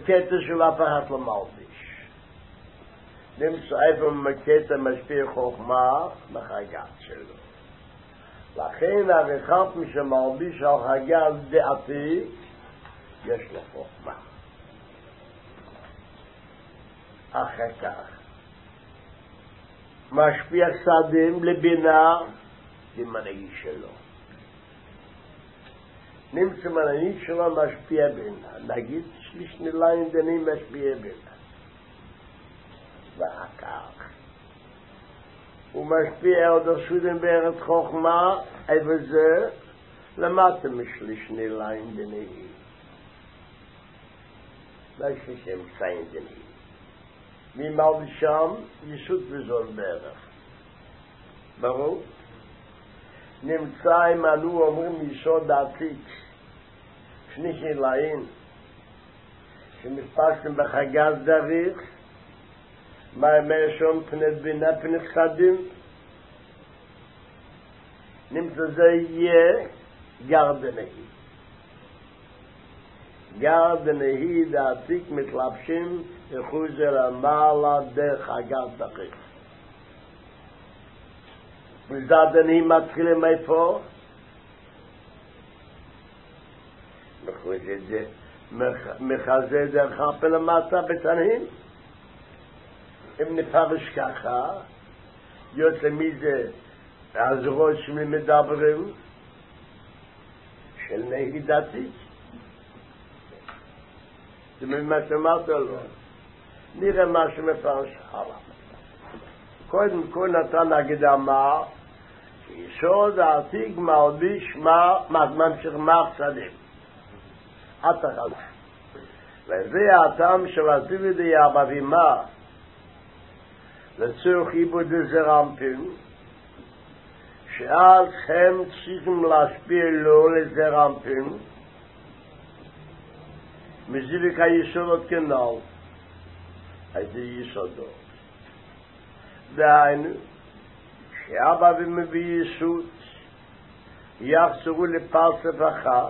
קטע של הפחת למלביש. נמצא איפה מקטע משפיע חוכמה בחגת שלו. לכן הרחב מי שמלביש על חגת דעתי, יש לו חוכמה. אחר כך, משפיע סדים לבינה, זה מנהיג שלו. נמצא מנהיג שלו משפיע בינה. נגיד שליש נליים דנים משפיע בינה. ואחר כך, הוא משפיע עוד הסודם בארץ חוכמה, איפה זה? למטה משליש נליים דנים. לא יש להם ציין דנים. ממלבישם יסוד וזול בערך. ברור? נמצא אם אנו אומרים יסוד עתיק, שני נליים, שמספשתם בחגת דריך, מה ראשון פנת בינה פנת חדים, נמצא זה יהיה גרדנהי. גרדנהי דעתיק מתלבשים לחוזר המעלה דרך חגת דריך. וזדנהי מתחילים איפה? מחזה דרך הפל למטה בתנאים. אם נפרש ככה, יוצא מזה הזרועות שמדברים של נהי דתית. זה ממה שאמרת לו. נראה מה שמפרש הלאה. קודם כל נתן הקדמה, יסוד העתיק מלביש ממשיך מחסדים. התחלה. וזה הטעם של הסיבידי הבבימה, לצורך עיבוד זרמפים, שאז הם צריכים להשפיע לו לזרמפים, מזיבק היסודות כנל, איזה יסודות. דהיינו, שהבבים מביא יסוד, יחזרו לפרסף אחת,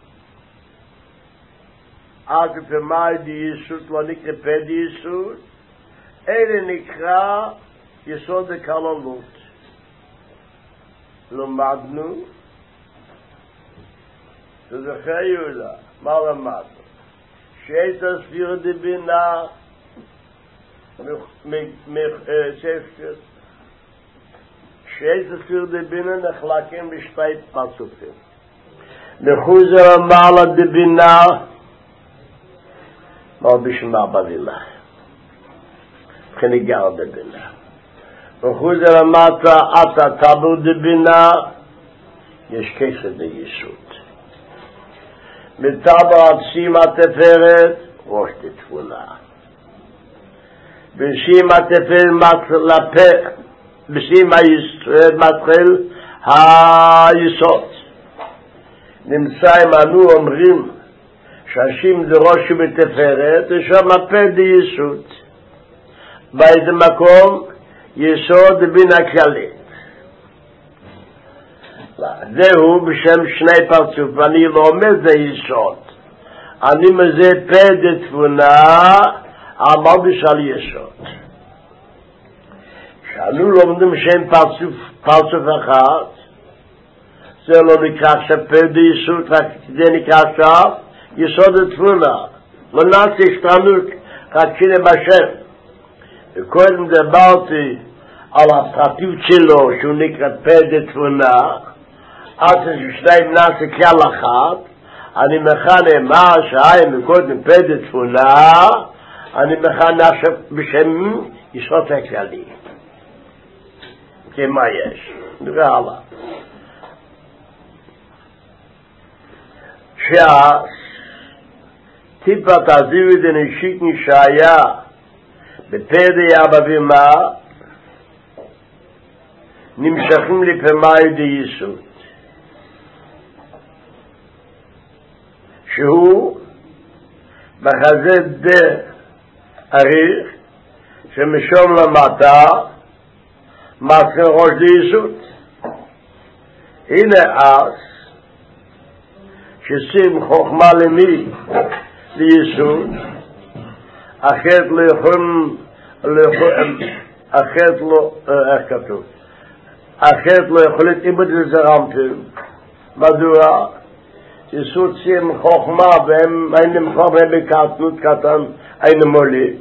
עד בפמאי די יסוד לא נקרא פדי יסוד, אלה נקרא יסוד הכללות. למדנו, תזכר יהודה, מה למדנו? שאת הספיר דבינה, שאת הספיר דבינה נחלקים בשתי פרצופים. מחוזר המעלה דבינה, מלביש מהבבימה. חניגר דבינה. מחוזר המטה עתה טבל דבינה, יש כסד ליסוד. מטבל עד שים התפארת, ראש דתפונה. בשים התפארת לפה, בשים מתחיל היסוד. נמצא אם אנו אומרים שהשים זה ראש בתפארת, ושם הפה די יסוד. באיזה מקום? יסוד בינה כללית. זהו בשם שני פרצוף, ואני לא אומר זה יסוד. אני מזה פה דתפונה, המלביש על יסוד. כשאנו לומדים שם פרצוף אחד, זה לא נקרא שפה דיסוד, זה נקרא עכשיו יסוד דתפונה. לא נעשה השתנות, רק שינה בשם. וקודם דברתי על הפרטיות שלו, שהוא נקרא פה דתפונה, אז ששניים נעשה כלל אחד, אני מכנה מה שהיה מקודם פה דתפונה, אני מכנה בשם יסוד הכללי. כמה יש? נראה הלאה. טיפת הזיווית הנשית נשאיה בפדי הבבימה נמשכים לפמאי די יסוד שהוא בחזה דה אריך שמשום למטה מתחיל ראש די יסוד. הנה אז ששים חוכמה למי ליסוד אחרת לא יכולים, אחרת לא, איך כתוב? אחרת לא יכולים איבוד לזרמתם. מדוע? יסוד ציים חוכמה, והם אין חוכמה בקטנות קטן, אין מוליד.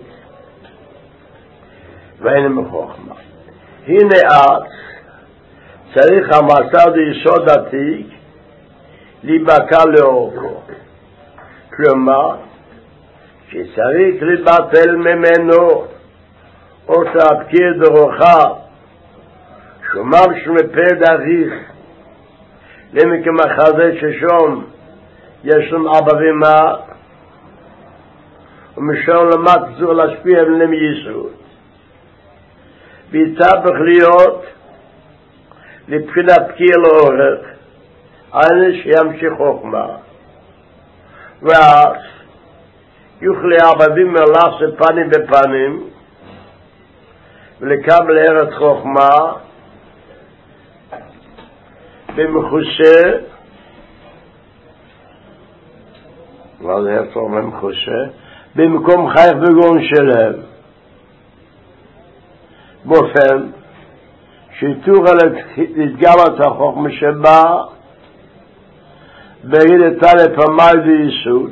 ואין חוכמה. הנה אז, צריך המסר ליסוד עתיק, להיבקע לאורכו. כלומר, שצריך לבטל ממנו אותה הפקיר דרוכה, שומר שמפד אביך, למקם החזה ששום, יש להם אבא ומה, ומשום למד צריך להשפיע עליהם יסוד. ויצטרך להיות לבחינת פקיר לאורך, עין שימשיך חוכמה. ואז יוכל לעבדים לעשות פנים בפנים, ולקבל ארץ חוכמה, במחושה, מה זה איפה במחושה? במקום חייך וגון שלהם. באופן שתוכל להתגלת החוכמה שבה, בגיד את לפעמי ויסוד,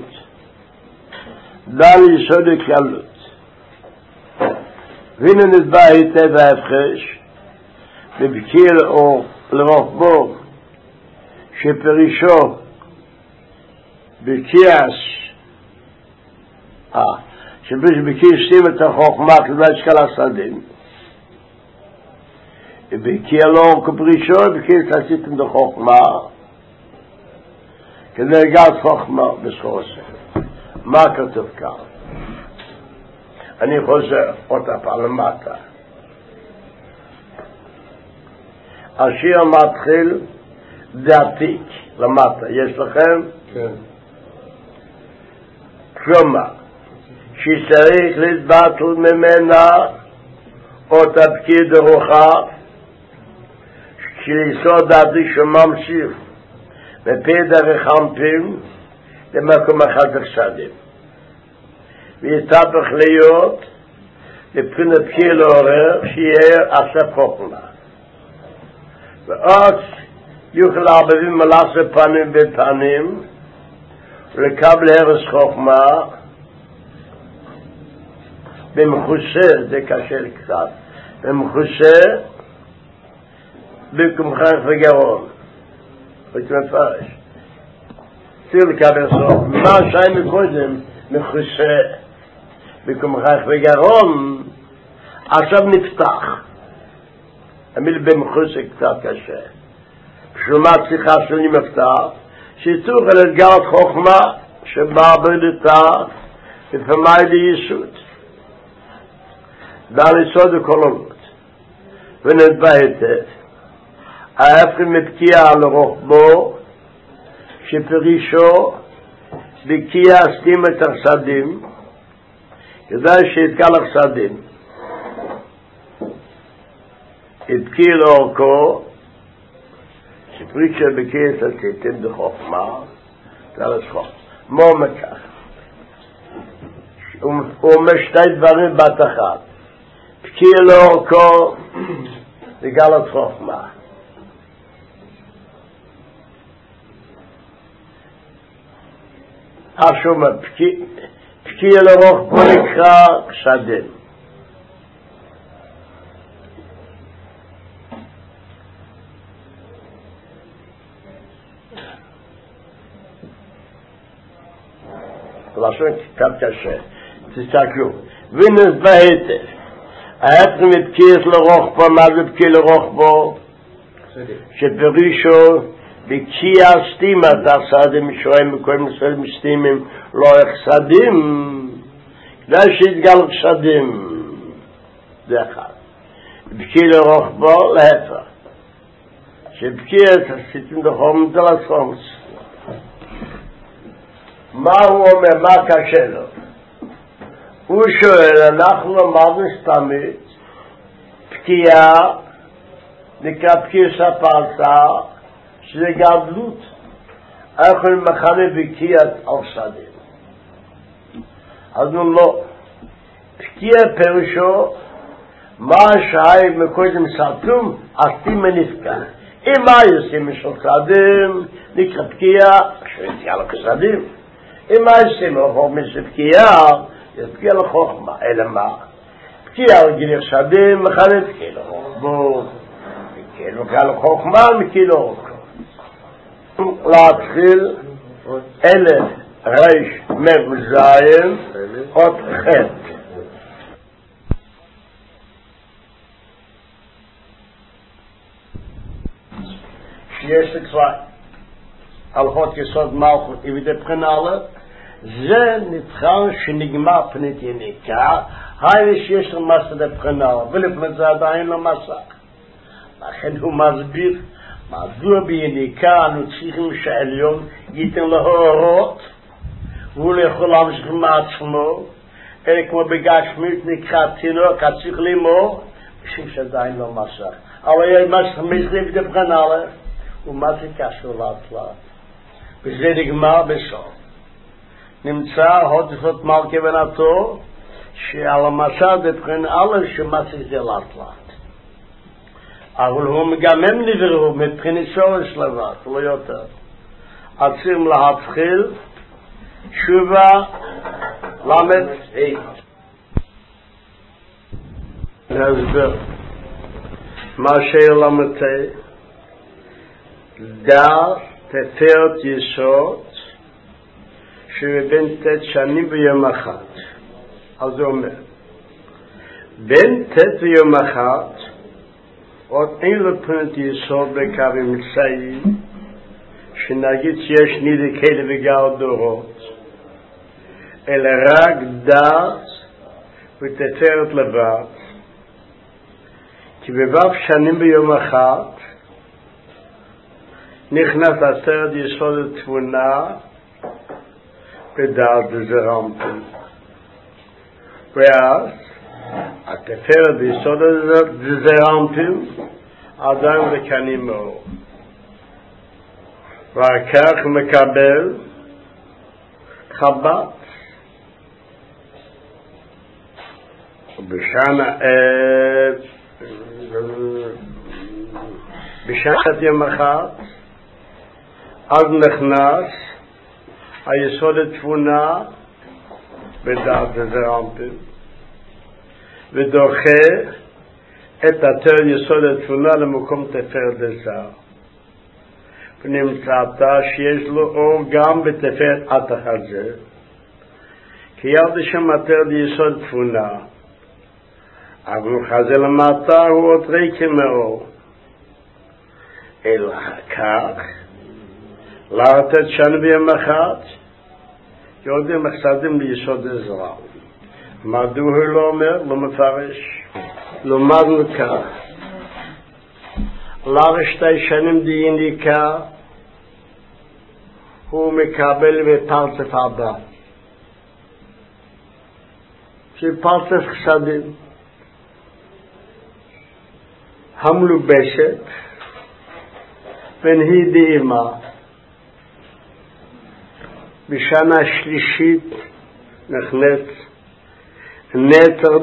דל יסוד הקלות. והנה נדבע היטב ההפרש, בבקיר או לרוחבו, שפרישו בקייס, שבקיר שתים את החוכמה כדי שקל הסדים, בקיר לא כפרישו, בקיר תעשיתם את החוכמה, כדי גז חוכמה בסחוסר. מה כתוב כאן? אני חוזר אותה פעם למטה. השיר מתחיל דעתיק למטה. יש לכם? כן. כלומר, שצריך להתבטל ממנה אותה פקיד דרוכה, שליסוד דעתי שממשיך בפי דרך חמפים למקום אחד החסדים. ויתהפך להיות לבחינת פקיר לעורר שיהיה אסף חוכמה. ואז יוכל לעבדים לעשות פנים בפנים ולקבל הרס חוכמה במחושה, זה קשה קצת, במחושה במקום חייך וגרון. הייתי מפרש. צריך לקבל סוף. מה שהיה מקודם מחושה במקום חייך וגרון, עכשיו נפתח. המילה במחושה קצת קשה. בשביל מה צריכה שלי מפתח? שתוכל להתגלת חוכמה שבאה ברידתה לפעמי ליסוד. ועל יסוד הכוללות. ונדבע היטב. ההפך מפקיע לרוחבו, שפרישו בקיע סתים את החסדים, כדאי שיתגל החסדים. התקיע לאורכו, שפרישו בקיע את הסתים בחוכמה, תלס חוכמה. מו מכך. הוא אומר שתי דברים בת אחת. פקיע לאורכו, וגלת חוכמה. אשום פקיע לרוח פה נקרא חסדים. לשון קצת קשה. תסתכלו. ונדבע היטב. ההפך מפקיע לרוח פה, מה זה פקיע לרוח פה? שפרישו בקיע סתימת החסדים שרואים בכל מסוים סתימים לא החסדים כדאי שיתגל חסדים זה אחד. בקיע לרוחבו להפך שבקיע את הסתים דחום תלסומס. מה הוא אומר? מה קשה לו? הוא שואל, אנחנו למדנו סתמית פקיע נקרא פקיע ספרסה שזה גדלות. אנחנו מחנה בקיעת על שדים. אז לא. פקיע פירושו, מה שהי מקודם סרטום, עשתים מנפקע. אם היוסים של צעדים, נקרא פקיע, שיציע לו כצעדים. אם היוסים רחוב משפקיע, יפקיע לו חוכמה. אלא מה? פקיע רגיל צעדים, מחלט כאילו. בואו, כאילו קל חוכמה, מכאילו. להתחיל, אלה ריש מזיין, עוד חטא. שיש כבר הלכות יסוד מלכות יבידי פרנלה, זה נתחל שנגמר פנית יניקה, היינו שיש לו מסע דפרנלה, ולפני זה עדיין לא מסע. לכן הוא מסביר, מדוע ביניקה אנו צריכים שהעליון ייתן לו הורות, והוא לא יכול להמשיך מעצמו, אלא כמו בגשמית נקרא תינוק, צריך לימור, בשביל שעדיין לא מסע. אבל יש מסע מסליף דפרנלה, ומה זה קשור לאט לאט? וזה נגמר בסוף. נמצא הודפות מלכי בנתו, שעל המסע דפרן אלה שמסע זה לאט לאט. אבל הוא מגמם נבראו מבחינת שורש לבד, לא יותר. עצים להתחיל, שובה, למד, להסבר. מה שלמתי, דר תפארת יסוד שבין תת שנים ביום אחד. אז זה אומר, בין תת ויום אחד עוד אין לפנת יסוד בקו אמצעי שנגיד שיש נידי כאלה וגר דורות, אלא רק דר ותפארת לבד, כי בבב שנים ביום אחד נכנס עשרת יסוד התבונה בדעת דזרמפים. ואז התפארת ביסוד דזרמפים עדיין וקנים מאור. ואחר כך מקבל חב"ד. בשעת יום אחד אז נכנס היסוד התבונה בדעת דזרמפים ודוחה את התר יסוד התבונה למקום תפארת דזר, ונמצאתה שיש לו אור גם בתפארת עתך הזה, כי יד שם התר יסוד תבונה, אבל הוא חזה למטה הוא עוד ריקי מאור. אלא כך לתת שנה ביום אחד יודעים מחסדים ליסוד עזרה. מדוע הוא לא אומר? לא מפרש. למדנו כך, לשתי שנים דיניקה הוא מקבל בפרצף הבא, שפרצף חסדים המלובשת ונהי דאימה. בשנה שלישית נכנס נתר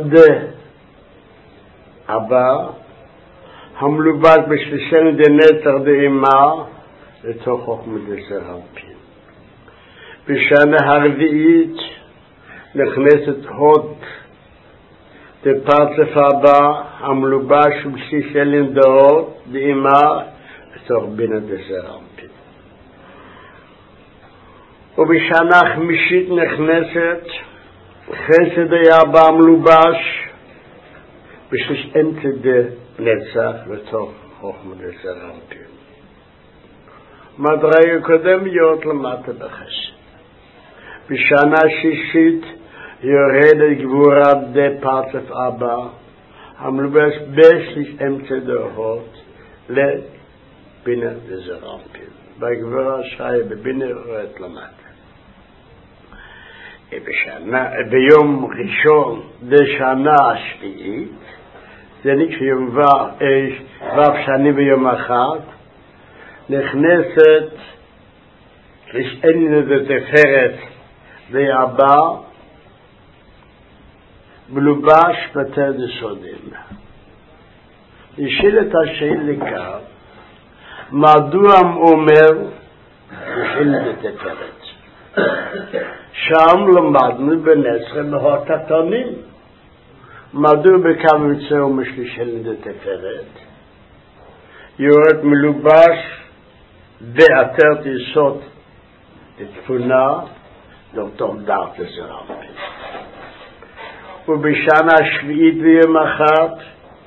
הבא המלובש בשלישנו דנתר דאימה לתוך חוכמת דזרמפים. בשנה הרביעית נכנסת הוד דפרצף הבא המלובש בשלישנו דעות דאימה לתוך בינה דזרמפים. ובשנה חמישית נכנסת חסד היאבא המלובש בשליש אמצע דנצח לתוך חוכמת דזרמפים. מדרגה קודמיות למטה בחסד. בשנה שישית יורדת גבורה דפרצף אבא המלובש בשליש אמצע דעות לבינה דזרמפים. בגבורה שהיה בבינה יורדת למטה. ביום ראשון דשנה השביעית, זה נקרא יום ו' שנים ביום אחד, נכנסת רשענו דתפארת והבא מלובש בתרד יסודים. נשאל את השאלה כאן, מדוע אומר בשאלה בתפארת? שם למדנו בנצר מהות התנים. מדוע בכמה מצאו משלישל בתפארת? יורד מלובש בעטרת יסוד תתפונה דוקטור דארט לזרמפי. ובשנה השביעית ויום אחת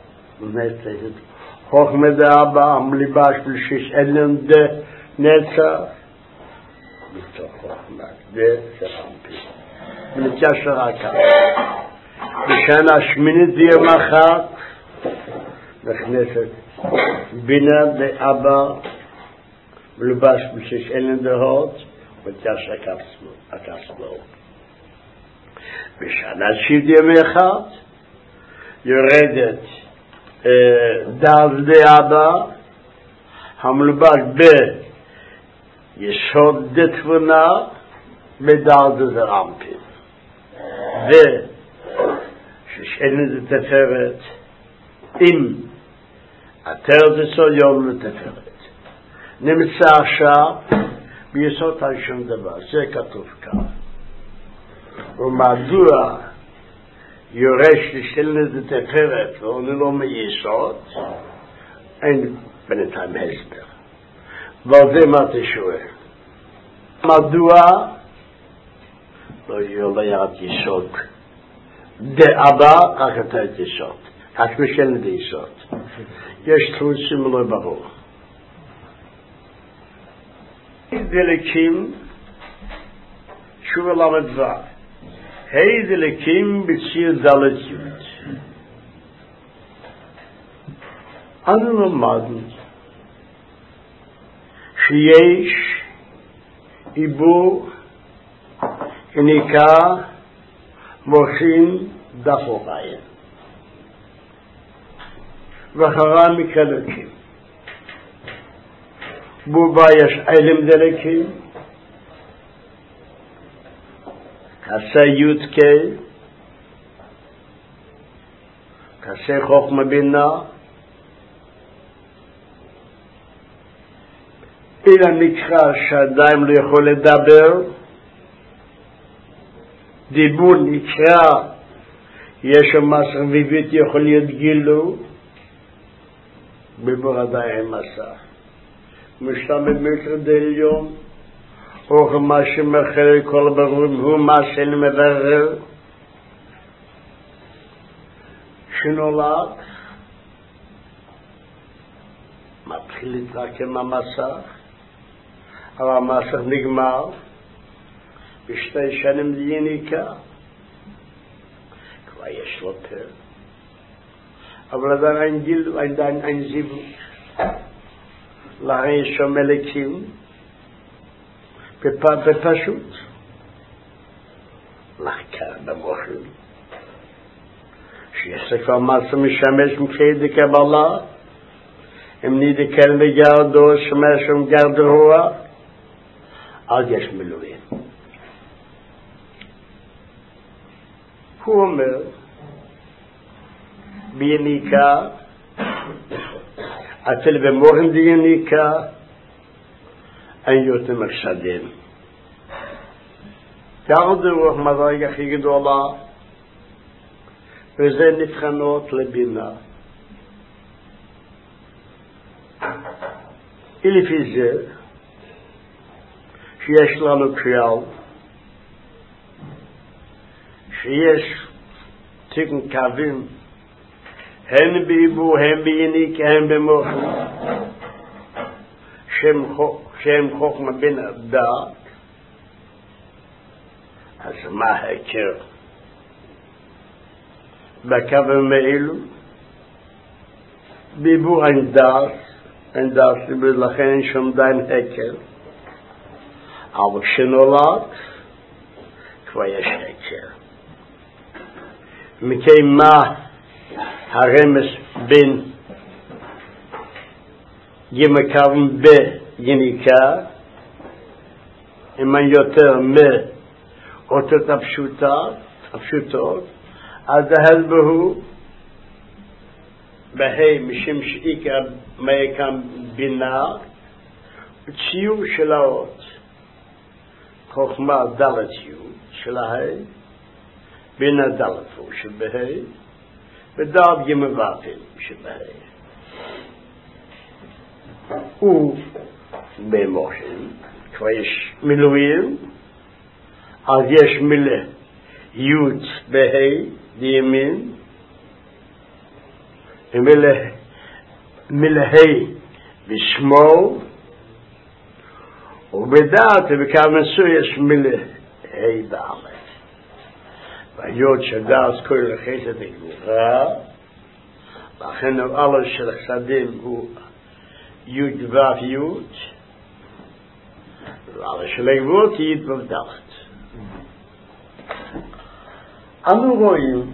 חוכמה דאבא מלובש בלשיש אלן דה נצר מתוך חוכמה דה זרמפי ונתיישר הקה. בשנה השמינית ויום אחת נכנסת בינה דאבא מלובש בלשיש אלן דה הות ותיישר הקסמו. בשנה השביעית יום אחד יורדת דאב דאבא המלובש ביסוד דתבונה בדאב דזרמפי וששאין דתפארת עם עטרת יסוד יום לתפארת. נמצא עכשיו ביסוד על שום דבר, זה כתוב כאן. ומדוע יורש לשאין דתפארת ועולה לו מיסוד, אין בינתיים הסבר. ועל זה מה תשואל? מדוע לא ירד יסוד דאבא רק עטרת יסוד, רק משאין דיסוד. יש תרוצים לא ברור. דלקים שוב למד ו דלקים בציר דלת יוד. אנו למדנו שיש עיבור שנקרא מוחין דחוריים ואחרם מקלקים. בובה יש אלם דלקים כסה יודקי כסה חוכמה בינה אלא נקרא שעדיין לא יכול לדבר. דיבור נקרא יש מסך ויבית יכול להיות גילו. דיבור עדיין מסך משתמד מטר דליון או מה שמחר כל ברורים הוא מה שנמברר שנולד מתחיל להתרקם המסך אבל המסך נגמר בשתי שנים יניקה כבר יש לו פה אבל עדיין גיל עדיין זיווג לכן יש שם מלכים בפשוט לחקר במוחים שיש כבר מסע משמש מכי דקבלה אם נידקל מגרדו שמש ומגרדו אז יש מילואים. הוא אומר ביניקה אפילו במוחים דיניקה אין יותר מחשדים. ירדו רוח מדרגה הכי גדולה וזה נבחנות לבינה. לפי זה שיש לנו כלל שיש תיקון קווים הן בעיבור, הן בעיניק, הן במוחים שהם חוכמה בין הדעת. אז מה ההכר? בקווים האלו בעיבור אין דעת ולכן אין שום דיין הכר. אבל כשנולד כבר יש הכר. מכי מה הרמז בין ימקרם ביניקה אם אין יותר מאותות הפשוטות אז ההסבהו בהי משם שעיקר מייקם בינה ציור של האות חוכמה דלת ציור של ההי בינה דלתו שבהי ודעת ימבטל שבהי ובמוחם כבר יש מילואים אז יש מילה י' בהי דימין מילה ה' בשמאל ובדעת ובכוונתו יש מילה ה' באלף והיות שדעת כל החסד הגבורה לכן אלף של החסדים הוא י' ו' י' ואלף של הגבורות י' ו' ד' אנו רואים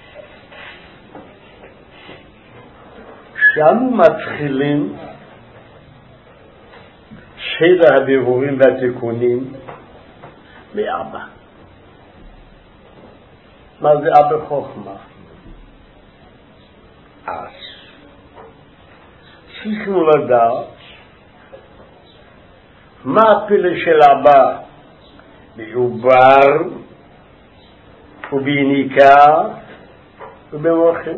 שאנו מתחילים סדר הבירורים והתיקונים מאבא. מה זה אבא חוכמה? אז צריכים לדעת מה הפלא של אבא בעובר וביניקה ובמוחם.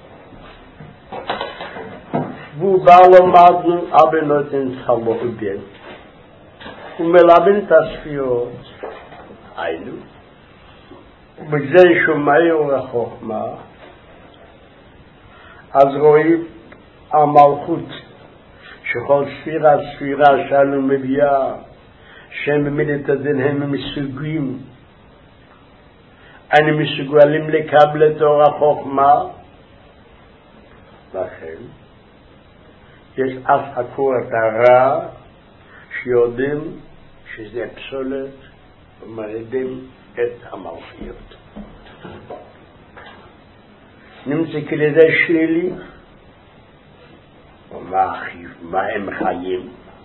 והוא בא לומדנו אבא נותן צלו ובן ומלבן את הספיות היינו ובזה שומעי אור החוכמה אז רואים המלכות שכל ספירה שלנו מביאה שהם במידת הדין הם מסוגים אני מסוגלים לקבל את אור החוכמה לכן יש אף הכורת הרע שיודעים שזה פסולת ומרדים את המלכויות. נמצא כלידי שלילי ומה הם חיים?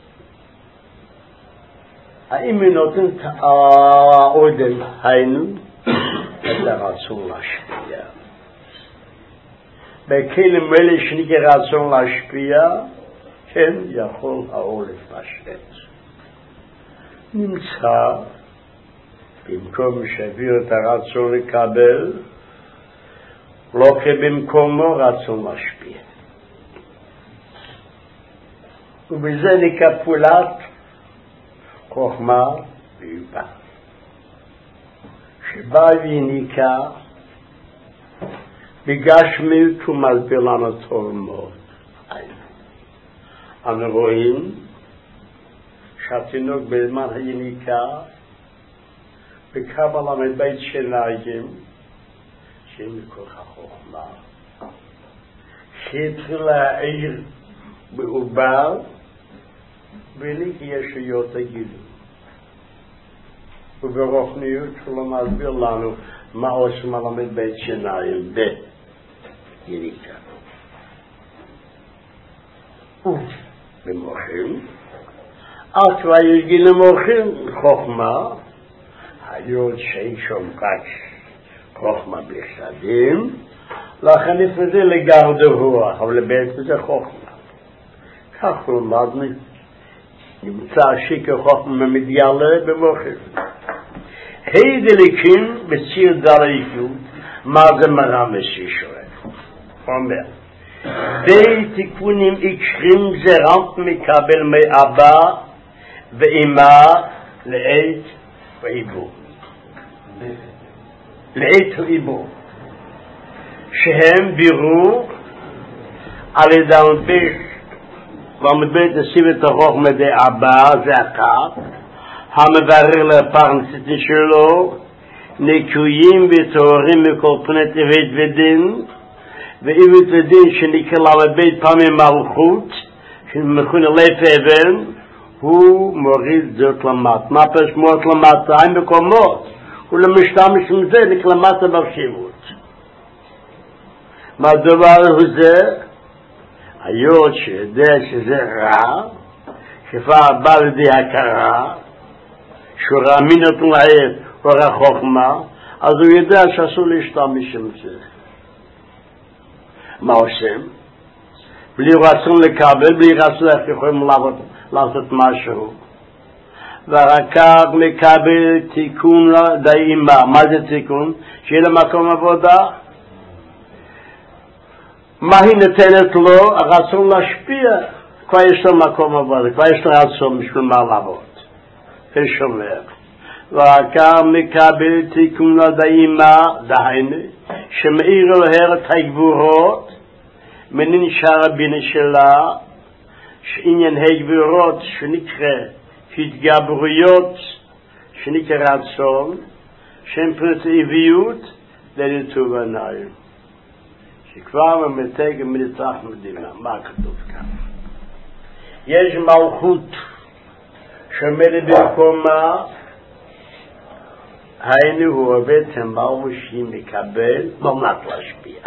האם היא נותנת העודל היינו את הרצון להשפיע? בכלים אלה שנקרא רצון להשפיע כן יכול האור לפשט. נמצא במקום שהביא את הרצון לקבל לא כבמקומו רצון להשפיע. ובזה נקרא פעולת חוכמה ויובה שבא ויניקה בגשמיות ומסביר לנו טוב מאוד. אנו רואים שהתינוק בזמן היניקה בקבלה מבית שיניים שהם מכוח החוכמה שהתחיל להעיר בעובר בלי ישויות הגילו וברוחניות שלו מסביר לנו מה עושים על מבית שיניים ביריקה במוחים אז כבר יש גיל למוחים חוכמה היות שאין שום רק חוכמה בחסדים לכן נפרזה לגרד רוח אבל לבית זה חוכמה כך למדנו נמצא שיקר חוכמה מתגלה במוחים הידליקים בציר דרעיות מה זה מרמז שישואל אומר די תיקונים עיקרים זה רמת מקבל מאבא ואמא לעת ועיבור לעת ועיבור שהם בירו על ידי המדברת לסיב את החוכמה די אבא זה הקו המברר לפרנסית שלו נקויים וטהורים מכל פני טבעת ודין ואיבט ודין שנקרא לבית פעמים מלכות שמכונה לב אבן הוא מוריד זאת למטה מה פרש מוריד למטה אין מקומות הוא למשתמש עם זה נקרא למטה ברשיבות מה הדבר הוא זה היות שיודע שזה רע שפע בא לידי הכרה שהוא רעמין אותו לעד אור החוכמה אז הוא יודע שאסור להשתמש עם זה. מה עושים? בלי רצון לקבל, בלי רצון איך יכולים לעשות משהו. ואחר כך מקבל תיקון דאימה. מה זה תיקון? שיהיה למקום עבודה. מה היא נותנת לו? הרצון להשפיע. כבר יש לו מקום עבודה, כבר יש לו רצון בשביל מה לעבוד. ושומר. ואחר כך מקבל תיקון דאימה, דהיינו, שמאיר לו את הגבורות, מנין שער הבינה שלה, שעניין הגבורות שנקרא התגברויות, שנקרא רצון, שהן פרטיביות לטוב עיניים. שכבר ממתג ומנצח מדינה. מה כתוב כאן? יש מלכות שעומדת במקומה, היינו הוא עובד המלכות מקבל, מנת להשפיע.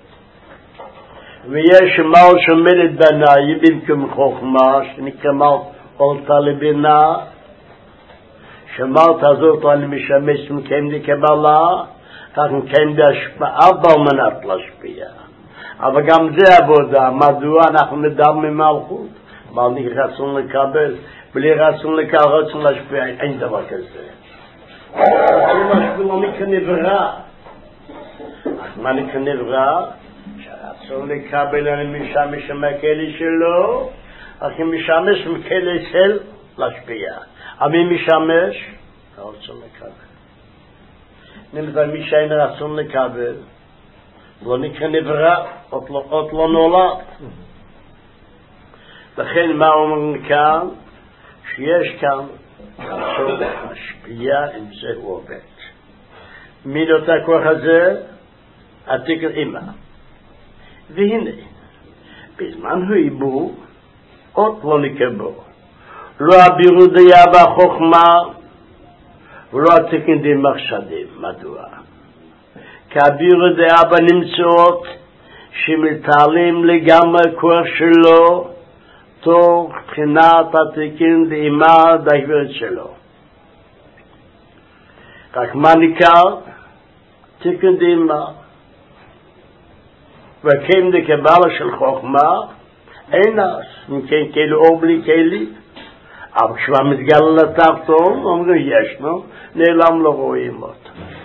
ויש מל שעומדת בנאי במקום חוכמה, שנקרא מל עולתה לבינה, שמלת הזאת אני משמש מכם לקבלה, כך מכם בהשפעה במנת להשפיע. אבל גם זה עבודה, מדוע אנחנו מדברים ממלכות? אבל אני רצון לקבל, בלי רצון לקבל, רצון להשפיע, אין דבר כזה. רצון להשפיע לא כנברא. מה אני כנברא? שרצון לקבל אני משמש מהכלי שלו, אך אם משמש מכלי של להשפיע. אבל משמש, רצון לקבל. נמצא מי שאין רצון לקבל, לא נקרא נברא, עוד לא נולד. לכן מה אומרים כאן? שיש כאן רצון להשפיע אם זה הוא עובד. מידות הכוח הזה, התקר אימא. והנה, בזמן הוא עיבור, עוד לא נקבו. לא הבירו דיה בחוכמה, ולא התקן די מחשדים. מדוע? כי הבירו דיה בנמצאות, שמתעלים לגמרי כוח שלו, תוך בחינת התקן דאימה דגברת שלו. רק מה ניכר? תקן דאימה. וכן דקבלה של חוכמה, אין אז, מכן כאילו או בלי כלי. אבל כשהוא מתגלה לתחתון, אומרים ישנו, נעלם לא רואים אותו.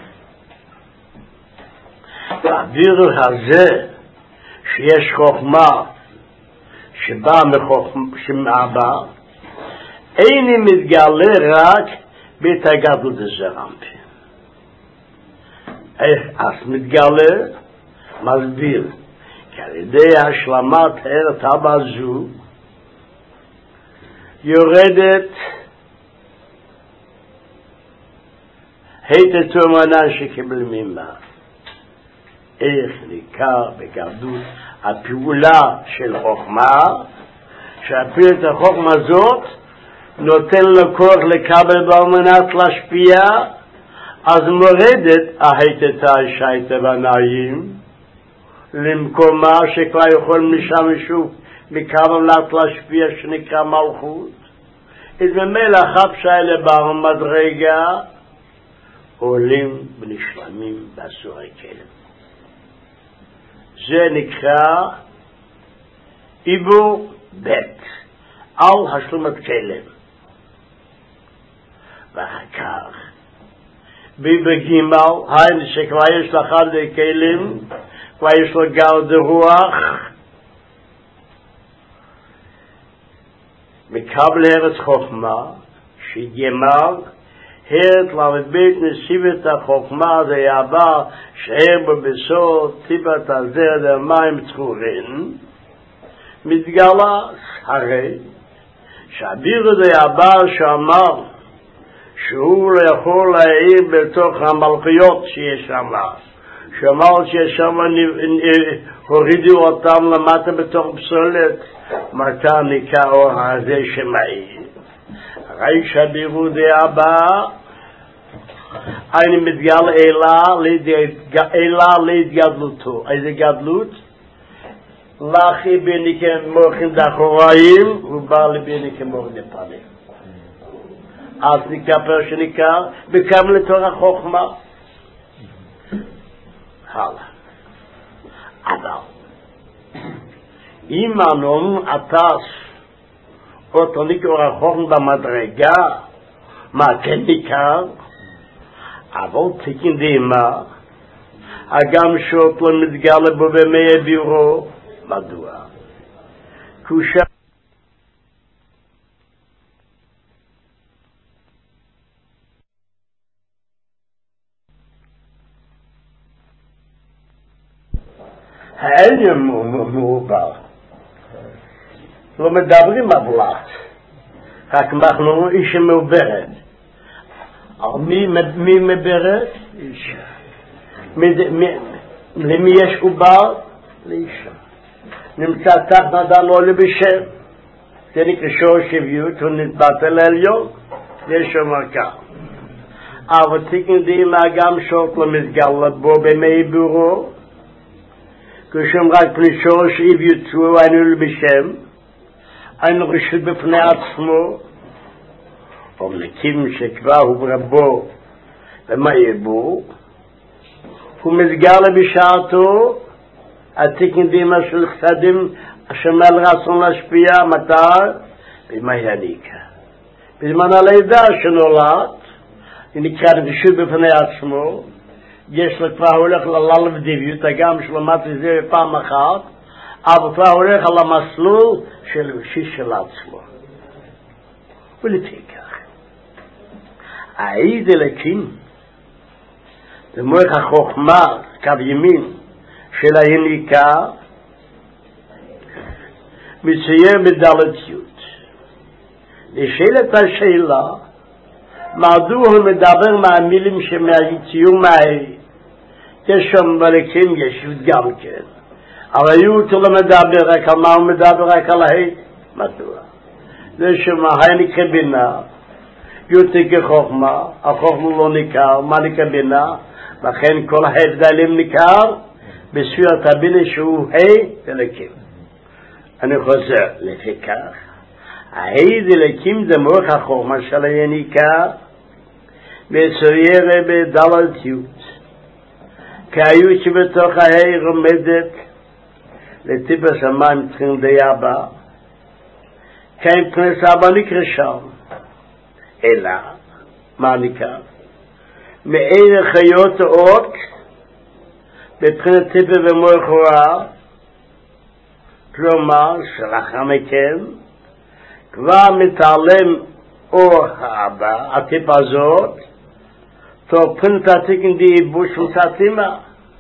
והאוויר הזה, שיש חוכמה, שבא מחוכמה, איני מתגלה רק בהתגדלות הזרמפי. אז מתגלה, מסביר, כי על ידי השלמת הרת אבא זו, יורדת היתתו מנן שקיבל מימה. איך ניכר בגדלות הפעולה של חוכמה, שהפעולת החוכמה הזאת נותן לו כוח לקבל במנת להשפיע, אז מורדת ההיתתה שהייתה בנאים למקומה שכבר יכול משם שוב מקבלת להשפיע שנקרא מלכות. אז ממילא חפשה אלה במדרגה עולים ונשלמים בסורי כלם. זה נקרא עיבור בית על השלמת כלם. ואחר כך בגימל, היינו שכבר יש לך לכלים, כבר יש לו גל דרוח, מקבל ארץ חוכמה, שגמר, הרת לבית נסיבת החוכמה, זה יעבר שער בבסות, טיפת הזר למים צחורים, מתגלה הרי, שהביר זה יעבר שאמר, שהוא לא יכול להעיר בתוך המלכויות שיש שם. שאמר שיש שם, הורידו אותם למטה בתוך פסולת, מתי נקרא אור הזה שמעיר. הרי שהבירו די הבא, אני מתגל אלה להתגדלותו. איזה גדלות? לכי ביני כמוכן דחוריים, ובא לביני כמוכן דפנים. אז נקרא שנקרא, בקם לתור החוכמה. הלאה. אבל אם אנום עטס אותו נקרא רחום במדרגה מה כן ניכר אבל תקין דימה הגם שעות לא מתגלה בו במי הבירו מדוע? קושה העניין מעובר לא מדברים הבלט רק אנחנו אישה מעוברת מי מעוברת? אישה למי יש עובר? לאישה נמצא תחת אדם עולה בשם זה נקרא שורש שוויות הוא נתבטל לעליון יש אומר כך אבל תקן דימה גם שעות לא מתגלה בו במי בירו כשם רק פני שורש שוויותו היינו בשם היינו רשות בפני עצמו ומנקים שכבר הוא ברבו ומה יבוא הוא מתגלה בשעתו התקן דימה של חסדים השמל רצון להשפיע מתי? במה יניקה בזמן הלידה שנולד נקרא רשות בפני עצמו יש לו כבר הולך ללב דיביות הגם שלמד את זה פעם אחת אבל כבר הולך על המסלול של אישי של עצמו ולפי כך העיד אלוקים במוח החוכמה קו ימין של היניקה מצייר בדלתיות נשאלת השאלה מדוע הוא מדבר מהמילים שמהציור מהי יש שם בלקים ישות גם כן אבל היות לא מדבר רק על מה הוא מדבר רק על ההי מדוע זה שמהי נקרא בינה יותר כחוכמה החוכמה לא ניכר מה נקרא בינה לכן כל ההבדלים ניכר בספירת הבינה שהוא הי ולקים אני חוזר לפי כך ההי ולקים זה מוח החוכמה של היניקה מצויר בדלתיות כהיות שבתוך ההי רומדת לטיפס המים צריכים דיאבה כאין פנס אבא נקרא שם אלא מה נקרא מאין חיות אות בבחינת טיפה ומוח רואה כלומר שלאחר מכן כבר מתעלם אור האבא הטיפה הזאת תוך פנית התקן די איבוש וסתימה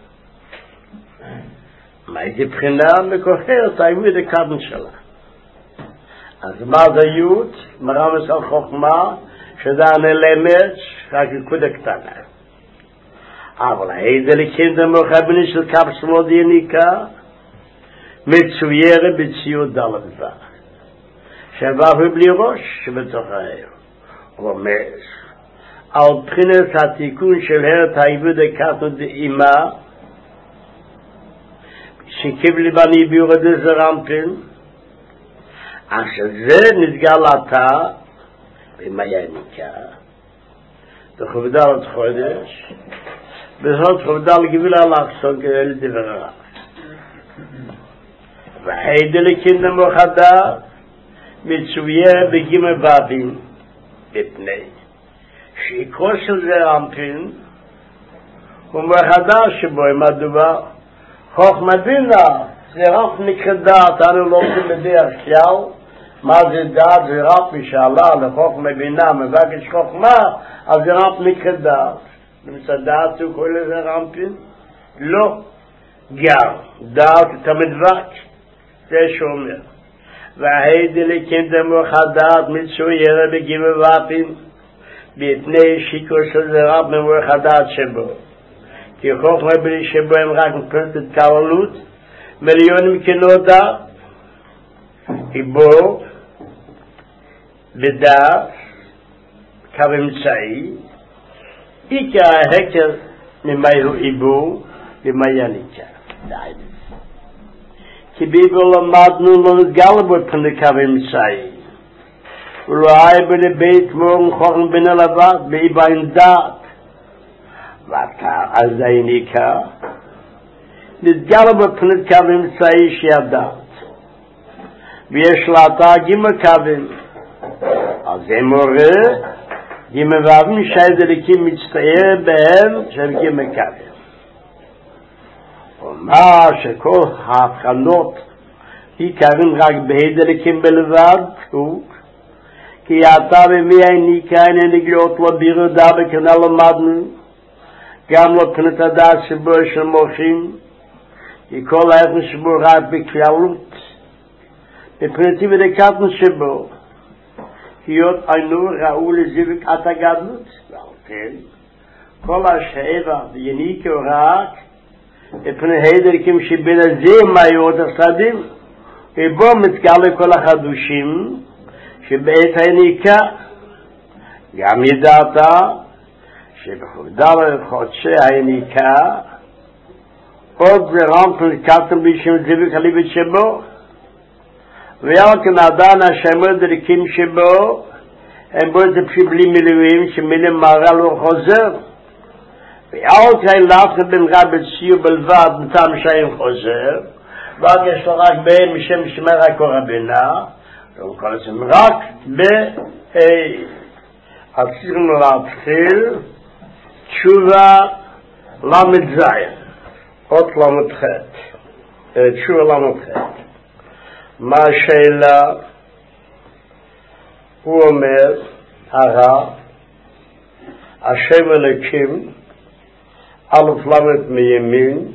מה איזה בחינה מכוחרת היו הקדן שלה אז מה זה יוד מרמז על חוכמה שזה הנלמת רק נקודה קטנה אבל איזה לקינדה מוחבני של קפסולו יניקה מצוירה בציור דלת שבא בלי ראש שבתוך העיר רומז על בחינת התיקון של הרת העיבוד הקטנו דאימה שקיבל בני ביורד זרמפין אשר זה נתגל עתה במה יניקה בחובדל חודש בזאת חובדל גביל אלכסון כאלה דברה והעיד לקינדה מוחדה מצויה בגימה בבים בפני שעיקרו של זרמפין הוא מחדש שבו עם הדובר חוכמה בינה זה רק נקרא דעת אנו לא עושים בדרך כלל מה זה דעת זה רק משאלה לחוכמה בינה מבקש חוכמה אז זה רק נקרא דעת נמצא דעת הוא קורא לזה רמפין לא גם דעת את המדבק זה שאומר והעיד לקינדה מוחדת מצוירה בגימה בבים בפני שיקו של זה רב ממוח הדעת שבו כי חוכמה בלי שבו הם רק מפנת את כללות מיליונים כנודע עיבור בדעת קו אמצעי עיקר ההקר ממהו עיבור ומה יניקה כי ביבור למדנו לא נתגלה בו פני קו אמצעי ולא היה בלבית מורם חוכם בן הלבד בעיבן דעת ואתה אז זה ניקה נתגלה בפנת קווים מצאי שידעת. ויש לאתה גימה קווים. אז זה מורה, גימה ואבים שהדליקים מצטייר בהם של גימה קווים. ומה שכל ההבחנות עיקרים רק בהדליקים בלבד, כי אתה ומי העניקה אין נגלות לו בירודה וכנה למדנו, גם לא פנת הדעת שבו של מוחים, כי כל האפן שבו רק בכללות, בפנתי ודקתנו שבו, היות עינו ראו לזיווק את הגדלות, ועל כן, כל השאבה ויניקו רק, בפני הדליקים שבין הזה מהירות הסדים, ובו מתגלה כל החדושים, שבעת העניקה גם ידעת שבחודל חודשי העניקה עוד זרם פלקתם בישם זיווק הליבית שבו ועל כן עדן השמות דליקים שבו הם בו זה פשוט בלי מילואים שמילים מראה לא חוזר ועל כן לאפת בן רב ציור בלבד מטעם שיים חוזר ואז יש לו רק בהם משם שמר הקורבינה וכל זה רק עצרנו להתחיל תשובה למד זין עוד למד חט תשובה למד חט מה השאלה הוא אומר הרב השם אלוקים א' למד מימין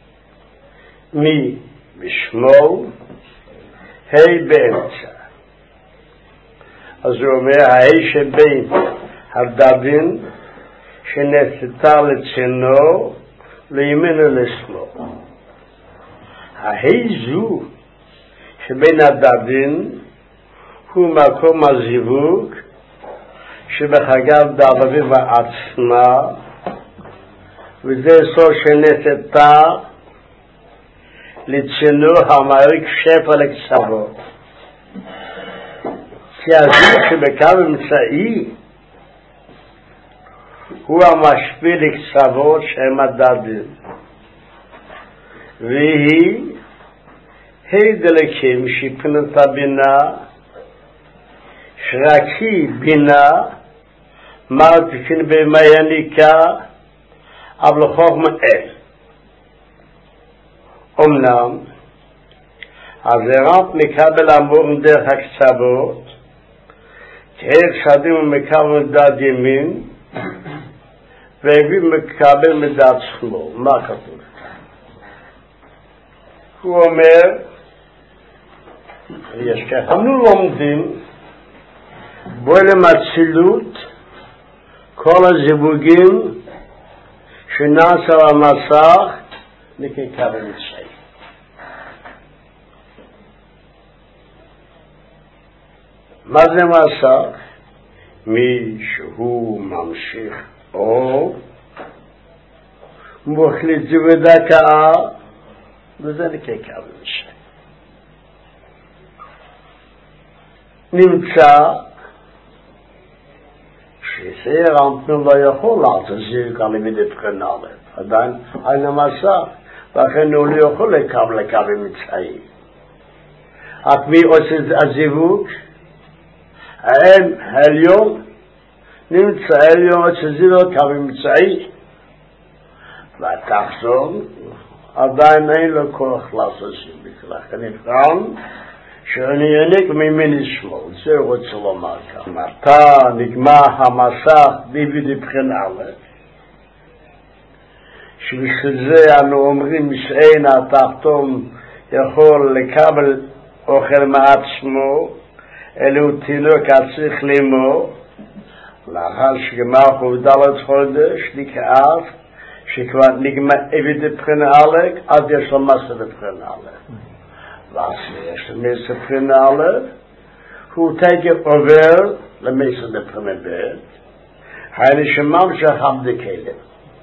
מי בשמאל ה' באמצע אז הוא אומר, ההי שבין הדבין שנצטה לצנו לימין ולשמאל. ההי זו שבין הדבין הוא מקום הזיווג שבחגב דרבי ועצמה וזה סוף שנצטה לצנו המעריק שפע לקצוות. כי הזיווג שבקו אמצעי הוא המשפיע לקצוות שהם הדדים והיא דלקים שפנות הבינה שרקי בינה מרתקין במעייניקה אבל חוכמה אל אמנם הזרעת מקבל אמור דרך הקצוות איך שדים ומקבל מדעת ימין והביא מקבל מדעת שמאל. מה כתוב? הוא אומר יש כך אנו לומדים בולם הצילות כל הזיווגים שנעשה על המסך נקרא במצעי מה זה מסך? מי שהוא ממשיך או מוחליט זה בדקה וזה נקרא במצעי נמצא שסעיר אמפנו לא יכול להחזיר כאן למידת חנאלת עדיין אין המסך ולכן הוא לא יכול לקבל במצעי רק מי עושה הזיווג האם העליון נמצא העליון שזירו קו אמצעי והתחתון עדיין אין לו כוח לעשות בכלל כנבחן שאני יניק ממני שמאל זה רוצה לומר כאן מתי נגמר המסך ביבי דבחן א' שבשביל זה אנו אומרים שאין התחתון יכול לקבל אוכל מעצמו אלו תינוק הצריך לימו לאחר שגמר חובדלת חודש נקראת שכבר נגמר אבי דבחן א' אז יש לו מסע דבחן א' ואז יש לו מסע דבחן א' הוא תגר עובר למסע דבחן ב' היינו שממשך עבדי כלים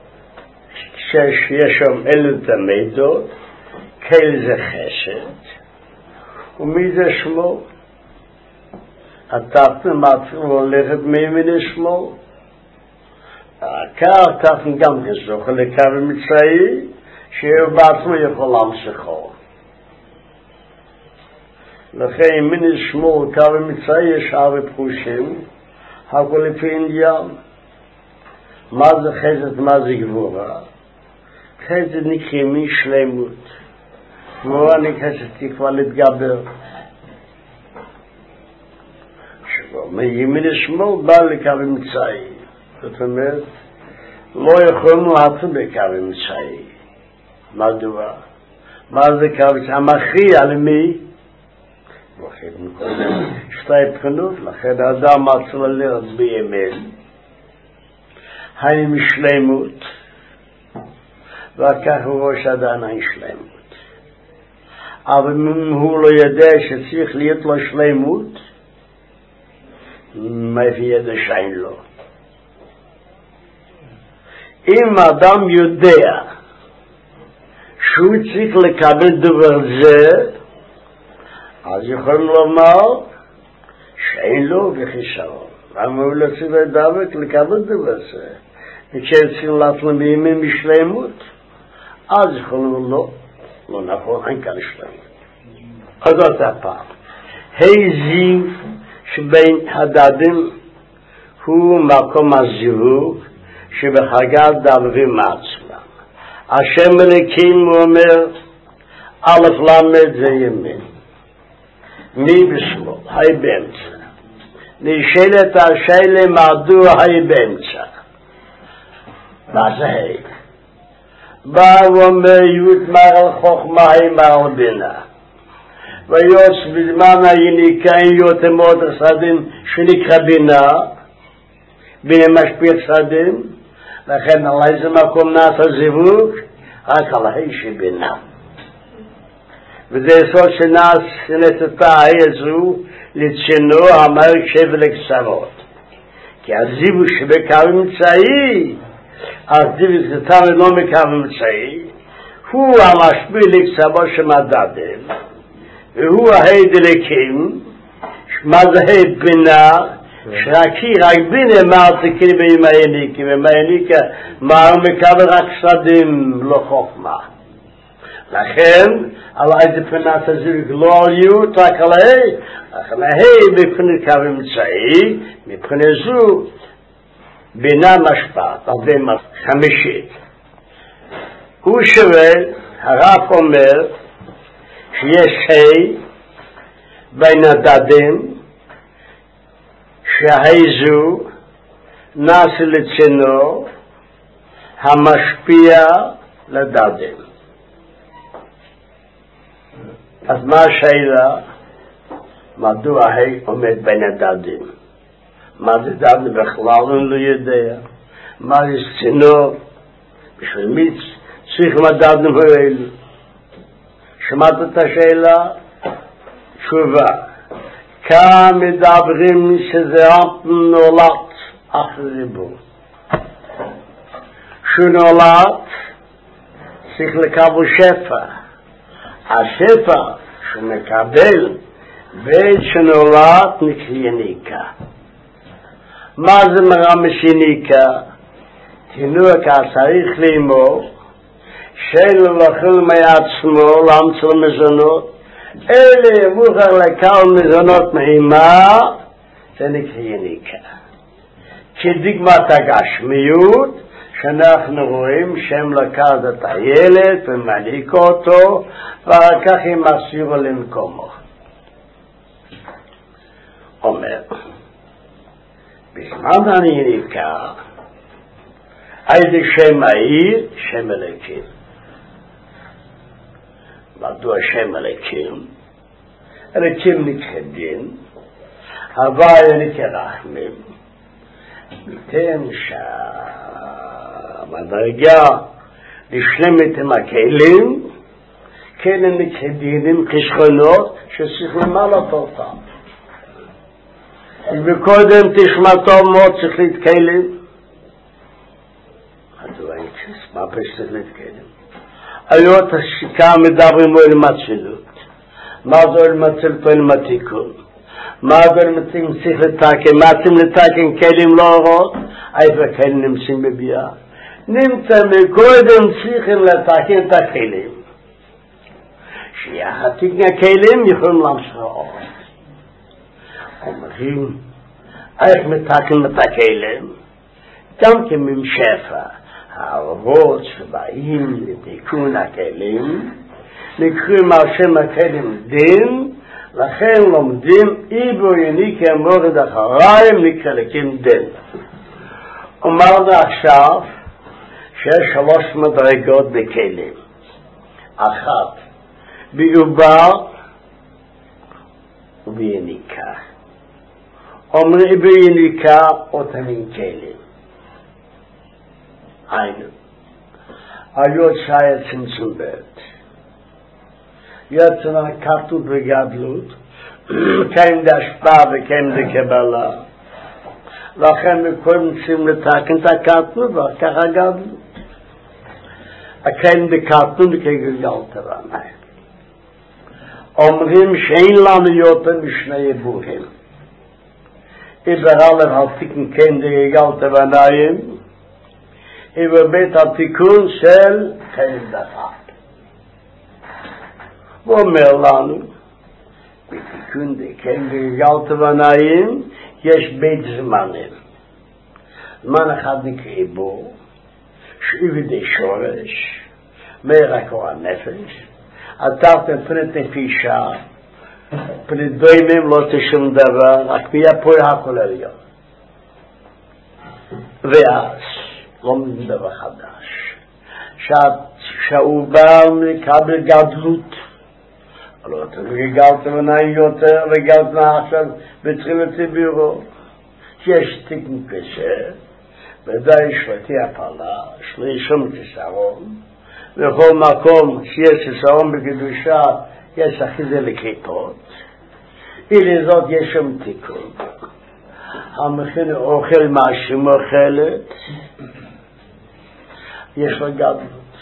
שיש שם אלו תמידות כל זה חשד ומי זה שמו התחתן מתחיל הולכת מימין לשמאל כך תחתן גם כזוכה לקו מצעי שהוא בעצמו יכול להמשיכו. לכן מן שמור קו מצאי יש הרבה פרושים, הכל לפי עניין. מה זה חסד, מה זה גבורה? חסד נקרא משלמות. גבורה נקראת תקווה להתגבר. מימין שמור בא לקו מצאי. זאת אומרת, לא יכולנו לעצור בקו מצאי. מדוע? מה זה קו מצאי? המכריע למי? שתי בחינות, לכן האדם עצר לרץ בימין. היינו משלמות, וכך הוא רואה שעדיין אין שלמות. אבל אם הוא לא יודע שצריך להיות לו שלמות, מאיפה ידע שאין לו? אם האדם יודע שהוא צריך לקבל דבר זה, אז יכולים לומר שאין לו וחיסרון. למה הוא לא צריך לדבק לקבל דבר זה? וכשצריך לעצמם בימים משלמות, אז יכולים לא נכון, אין כאן שלמות. אז עוד הפעם, זיו שבין הדדים הוא מקום הזיווג שבחגת דברים מעצמם. השם אלוקים הוא אומר, א' למד זה ימין. מי בשמאל? היי באמצע. נשאלת השאלה מדוע היי באמצע. מה זה היי? בא ואומר יוד מרל חוכמה היי מרל בינה. ויוס בזמן היניקה אין יותר מאוד חסדים שנקרא בינה. בינה משפיע חסדים. לכן על איזה מקום נעשה זיווג? רק על היי שבינה. וזה סוד שנעשתה הזו לצינו המערכת שבל לקצרות. כי הזיווג שבקו אמצעי, הזיווג שתם לא מקו אמצעי, הוא המשפיע לקצרות שמדדם, והוא ההדלקים, מה זה בינה, רק בינה מעתיקים במעיניקים, ומעיניקה מה מקבל רק שדים לא חוכמה. לכן, על איזה פנת הזיווג לא עליות, רק על מבחינת קו אמצעי, מבחינת זו, בינה משפט, על זה חמישית. הוא שואל, הרב אומר, שיש בין הדדים, שהזו נעשה לצינור, המשפיע לדדים. אז מה השאלה? מדוע עומד בין הדדים? מה זה דדים בכלל? אני לא יודע. מה זה צינור? בשביל מי צריך מדדים האלו? שמעת את השאלה? תשובה. כאן מדברים שזה נולד אחרי בו. שהוא נולד צריך לקבל שפע. השפע שמקבל בית שנולד נקרא יניקה. מה זה מרמז יניקה? תינוק צריך לאמור שאין לו לאכול מעצמו להמציא למזונות, אלה מוכר לקבל מזונות מהימה, זה נקרא יניקה. כדוגמת הגשמיות, שאנחנו רואים שהם לקח את הילד ומעניק אותו, ואחר כך הם מחזירו למקומו. אומר, בזמן היניקה, איזה שם העיר? שם אלוקים. מדוע שם אלוקים? אלוקים נקרא דין, הוויה נקרא רחמים. ניתן שהמדרגה נשלמת עם הכלים, כלים נקרא דינים כשכונות שצריך למלא אותם. וקודם תשמע טוב מאוד צריך להתקלים. מדוע אין כס? מה פשט להתקלים? היות השיקה מדברים על מצלות. מה זה על מצלות ועל מתיקון? מה זה על מצלות צריך לתקן? מה צריכים לתקן כלים לא רואות? איפה כלים נמצאים בביאה? נמצא מקודם צריכים לתקן את הכלים. שיחד תקן הכלים יכולים להמשיך. אומרים, איך מתקן את הכלים? גם כממשפע, הערבות שבאים לתיקון הכלים, נקראים על שם הכלים דין, לכן לומדים איבו יניקי המורד אחריים נקרא לקים דין. אמרנו עכשיו שיש 3 מדרגות בכלים. אחת, בעובר וביניקה. אומרים ביניקה אותמים כלים. היינו. היו שהיה צמצום בית. יצאנו כתות וגדלות, קיים דשפעה וקיים דקבלה. לכן מקודם צריכים לתקן את הכתות וככה גדלות. הקיים דקתות וכגלגלת רעניים. אומרים שאין לנו יותר משני יבורים. איברלב על תיקן קיים דגלגלת רעניים, ובבית התיקון של קיים דחת. הוא אומר לנו, בתיקון דקיים וגלגלת ונעים, יש בית זמנים. זמן אחד נקרא בו, שעבדי שורש, מרקו הנפש, עטרתם פנת נפישה, פנת דוימים לא תשום דבר, רק מי הפועל הכל עליון. ואז, לא מבין דבר חדש, שהעובר מקבל גדלות, לא גלגלת ונעים יותר וגלגלת עכשיו בתחילת ציבורו. יש תיקון קשה, ודאי שבטי הפעלה, שלי שום כסרון, בכל מקום שיש כסרון בקדושה, יש אחיזה לקריפות. אילי זאת יש שם תיקון. המכין אוכל מאשים אוכלת, יש לו גדלות.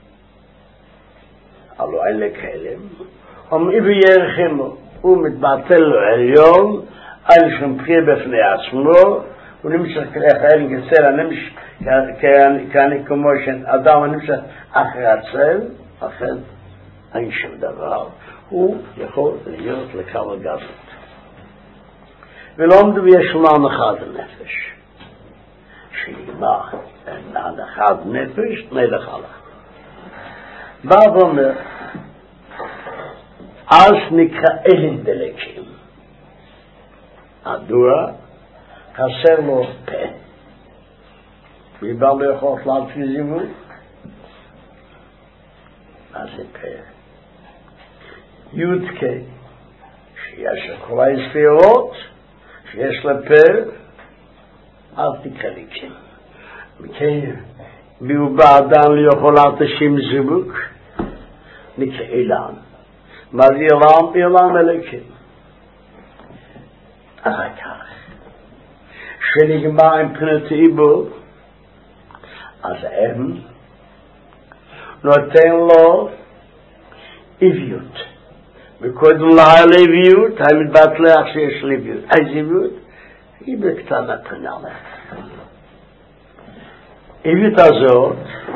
הלוא אין לכלים. אם ירחם הוא מתבטל לו עליון, על שמפחיר בפני עצמו, הוא נמשך כאלה כסל, כאני כמו שאדם נמשך אחרי הצל, לכן אין שום דבר, הוא יכול להיות לכמה גדלות. ולא מדבר יש לנו אחד נפש, שימה אחד נפש, נלך עליו. בא ואומר, אז נקרא אלן דלקים. הדוע חסר לו פה. מבא לא יכול להפעיל זיווי? מה זה פה? יודקי, שיש כל הספירות, שיש לה פה, אז נקרא לקים. מכן, מבא אדם לא יכול להפעיל זיווק, נקרא אילן. מה זה אילם? אילם אלוקים. אחר כך, שנגמר עם פנת איבו, אז הם נותן לו איביות. וקודם לה לאיביות, הם מתבטלח שיש לאיביות. איזה איביות? איביות קטנה פנאלה. איביות הזאת,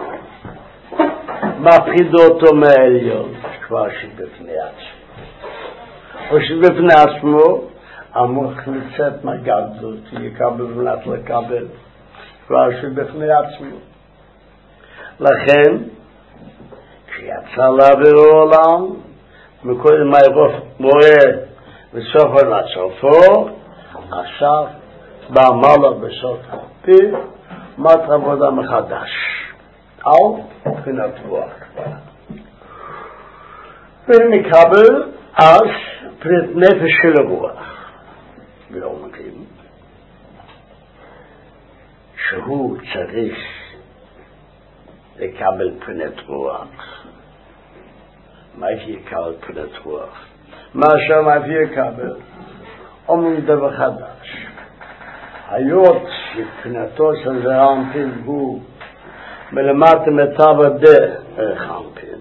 מפחיד אותו מהעליון. כבר שבפני עצמו. או שבפני עצמו, המוח נצאת מהגדלות, יקבל ולת לקבל, כבר שבפני עצמו. לכן, כשיצא להעביר העולם, מקודם מהרוף רואה בסופו לסופו, עכשיו בעמלה בסוף הפיו, מת עבודה מחדש. על בחינת רוח. ונקבל אז פרט נפש של הרוח. ואומרים שהוא צריך לקבל פרט רוח. מה יקבל פרט רוח? מה שם יקבל? אומרים דבר חדש. היות שפרטו של זרענפין הוא מלמד מצב הדה רחנפין.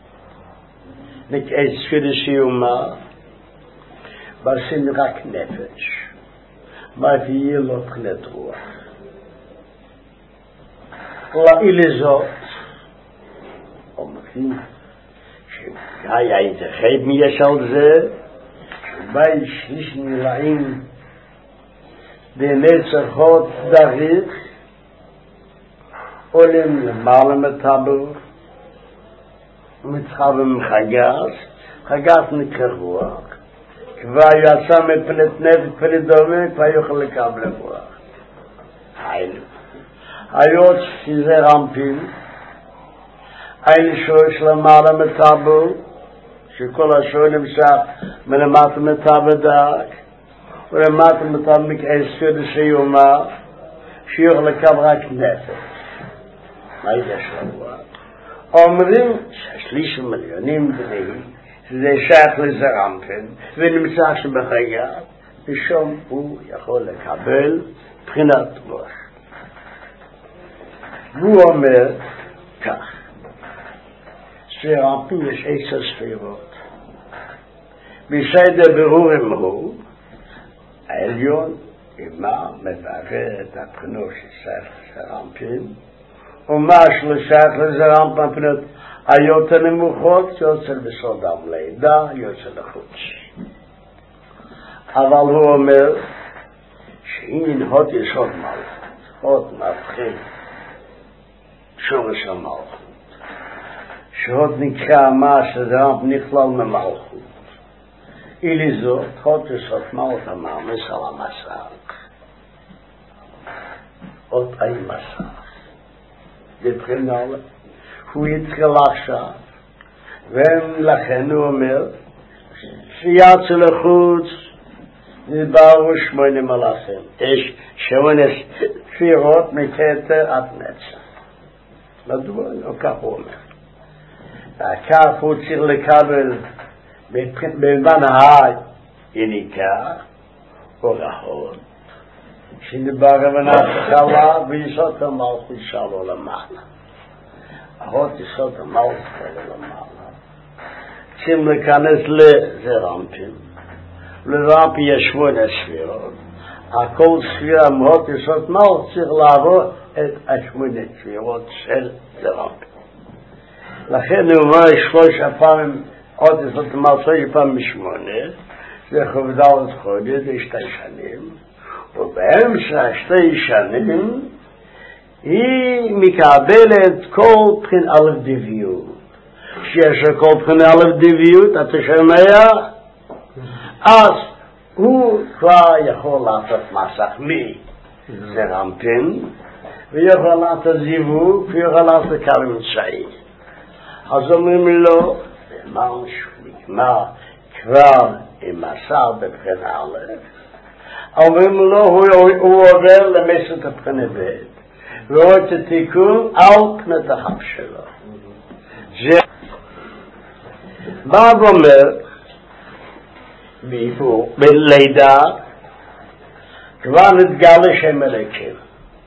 נקרא ספידשי ומה, ועושים רק נפש, מה יהיה לו פנת רוח. לאילזות אומרים שהיה יתרחב מי יש על זה שבא שליש נראים בנצחות דריך עולים למעלה מטבור מתחבם חגס נקרא רוח כבר יצא מפנת נפש פנת דומה כבר יוכל לקבל רוח היות שזה רמפים אין שוש למעלה מטבור שכל השוי נמשך מלמטה מטבור דק ולמטה מטבור מקעסקו דשיומה שיוכל לקבל רק נפש מה יש לנו? אומרים שהשליש מיליונים בני זה שייך לזרמפן ונמצא שבחגה ושום הוא יכול לקבל בחינת רוח והוא אומר כך שרמפן יש 10 ספירות בסדר ברורים הוא העליון אימה מברר את הבחינות ששייך לזרמפן ומה שלשייך לזרמפן פנות היותר נמוכות יוצא בסודם לידה יוצא לחוץ אבל הוא אומר שאין הות יסוד מלכות הות מבחין שורש המלכות שהות נקרא מה שזרמפן נכלל ממלכות אילי זאת הות יסוד מלכות המאמס על המסך הות אי מסך לבחינל הוא יתחיל עכשיו ולכן הוא אומר שיצא לחוץ נדברו 8 מלאכים יש 8 ספירות מכתר עד נצח מדוע? לא כך הוא אומר כך הוא צריך לקבל בזמן יניקה אורחות שנדבר ונעשה חלה ויסוד המלכות שלו למעלה הות יסוד המלכות שלו למעלה צריכים להיכנס לזרמפים לזרמפים יש 8 ספירות הכל ספירה מהות יסוד מלכות צריך לעבור את 8 ספירות של זרמפים לכן הוא אומר 3 פעמים הות יסוד המלכות 3 פעמים 8 זה חובדל את חודש זה 2 שנים ובאמצע 2 שנים היא מקבלת כל בחין א' דביות שיש כל בחין א' דביות אתה שומע אז הוא כבר יכול לעשות מסך מזרמפין ויכול לעשות זיווג ויכול לעשות כמה מצעי אז אומרים לו משהו נגמר כבר עם מסך בבחין א' אומרים לו הוא עובר למסת הבחין ב' ועוד תיקון על פנת החב שלו זה בא ואומר באיפור בלידה כבר נתגלה שם אלוקים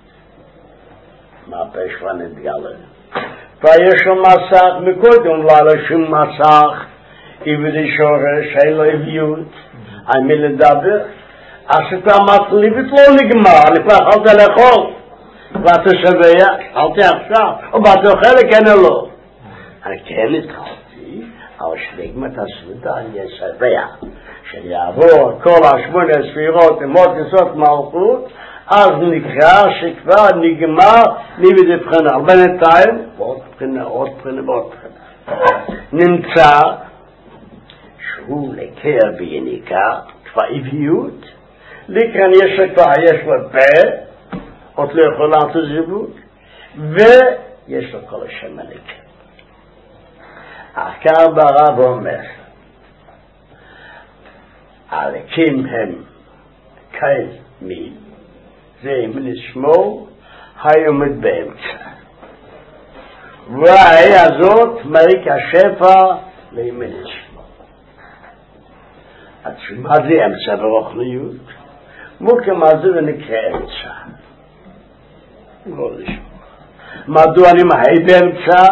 מה פשוע נתגלה ויש לו מסך מקודם לא היה שום מסך עבדי שורש אין לו עביות אין מי לדבר אז אתה מצליבית לא נגמר אני כבר יכולת לאכול ואתה שבע אכלתי עכשיו או ואתה אוכל כן או לא אני כן התחלתי אבל שנגמת הסבידה אני אשבע שיעבור כל 8 ספירות ומות יסוד מלכות אז נקרא שכבר נגמר נביא לבחינה בינתיים עוד בחינה עוד בחינה ועוד בחינה נמצא שהוא לקר ביניקה כבר עביות לכן יש לו פה עוד לא יכול לעשות זיווג ויש לו כל השם אלוקים אחר ברב אומר אלוקים הם כאל מי זה מנשמו היומד באמצע והאי הזאת מריק השפע לימין שמו מה זה אמצע ברוחניות? מוקם הזה ונקרא אמצע לא לשמוע מדוע אני מהי באמצע?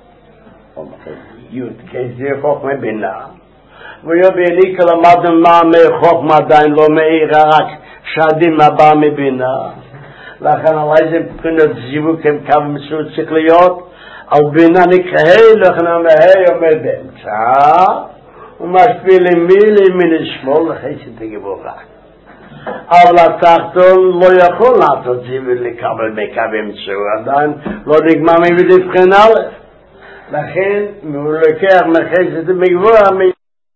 יוד כזה חוכמה בינה ויובילי כלמדם מה מחוכמה עדיין לא מאירה רק שדים הבא מבינה לכן עלי זה מבחינת זיווג הם קו מציאות צריך להיות על בינה נקרא לכן המהי עומד באמצע ומשפיל לימין לשמאל לחסד הגבורה אבל התחתון לא יכול לעשות זיווג לקבל בקו אמצעו עדיין לא נגמר מבדבחן א' לכן הוא לוקח מחסד הגבורה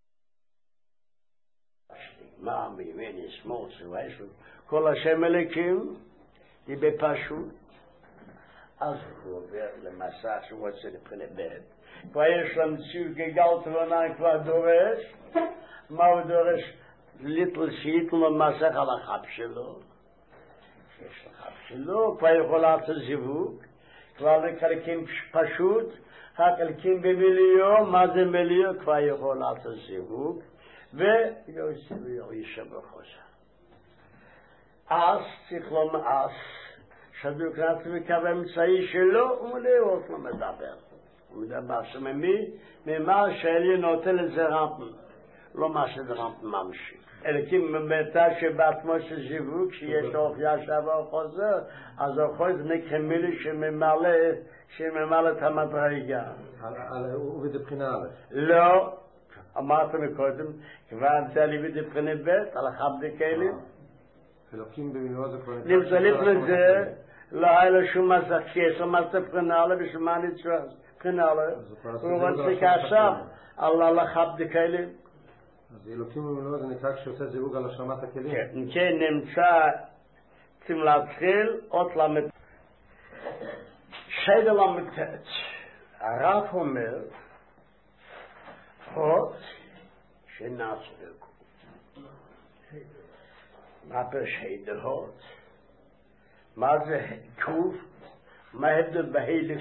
מה מימין לשמאל שווה כל השם אלוקים היא בפשוט אז הוא עובר למסע שהוא רוצה לבחינת ב' כבר יש לו מציאות גגלת ועניים כבר דורש מה הוא דורש? ליטל שייתן לו מסך על החב שלו יש לחב שלו כבר יכול לעשות זיווג כבר לחלקים פשוט חלקים במיליון מה זה מיליון? כבר יכול לעשות זיווג ויוסף ויושב בחוזה אז צריך לומר אז שדוק נעצה מקו אמצעי שלו הוא לא מדבר הוא מדבר שממי ממה שאלי נותן לזה רמפן לא מה שזה רמפן ממשיך אלא כי ממתה שבעצמו של זיווג שיש אופיה שווה חוזר אז החוזר נקרא מילי שממלא את המדרגה הוא בבחינה א' לא אמרת מקודם כבר זה לי בבחינה ב' על החבדי כלים אלוקים במילואה זה כבר נמצא לפני זה לא היה לו שום מסך שיש לו מסך פרנאלה בשביל מה נצטרך פרנאלה הוא רוצה כאשר על החבדי כלים אז אלוקים במילואה זה נקרא כשעושה זיווג על השלמת הכלים כן נמצא צריכים להתחיל עוד למד שיידה למתת הרב אומר עוד שנעצר מה פרשיידה עוד מה זה קוף מה הבדל בהילך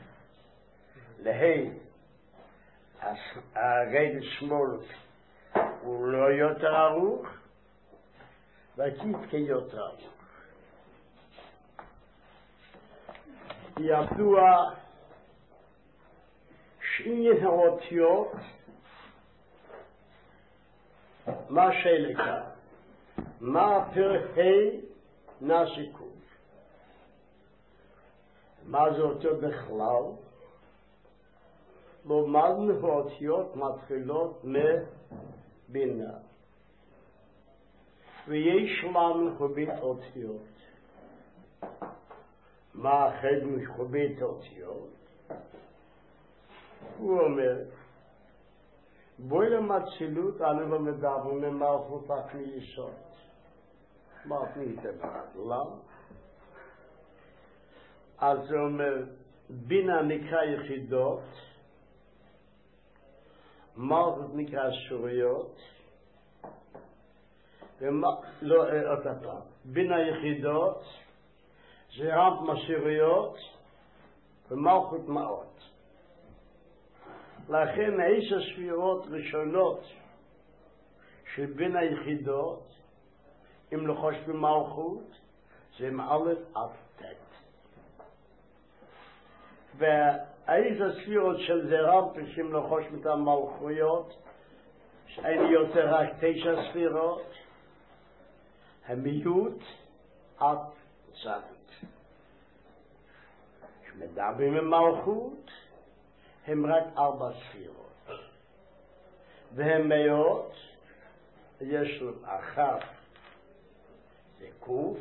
להי הרגל שמאל הוא לא יותר ארוך והכיס כיותר ארוך ידוע שעניין האותיות מה שאלכה מה פרחי נשיקו מה זה אותיות בכלל למדנו האותיות מתחילות מבינה ויש לנו חבית אותיות מה אחר מחבית אותיות הוא אומר בואי למצילות אני לא מדבר ממלכות הכניסות מלכות למה? אז הוא אומר בינה נקרא יחידות מלכות נקרא שוריות לא אותה פעם בינה יחידות זה רמפ משיריות ומלכות מאות לכן 10 ספירות ראשונות של בין היחידות אם לחוש במלכות זה מאלף עד ט' והאיזה ספירות של זה רמפ שאם לחוש את המלכויות שאין יותר רק 9 ספירות המיעוט עד צדיק שמדברים במלכות הם רק 4 ספירות והם מאות יש לו אחת זה קוף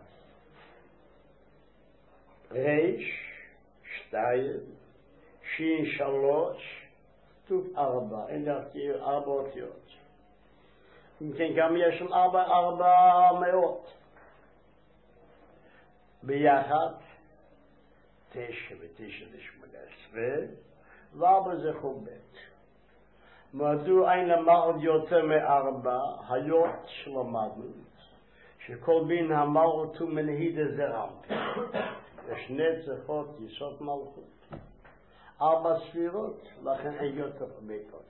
ריש 2 שין 3 טוב 4 אין להכיר 4 אותיות אם כן גם יש שם 400 ביחד 9 ו9 וארבע זה חובט מדוע אין למעוד יותר מ4 היות שלמדנו שכל בין המלכות הוא מנהיד זה רמפ ושני צריכות יסוד מלכות 4 ספירות לכן אין יותר חובטות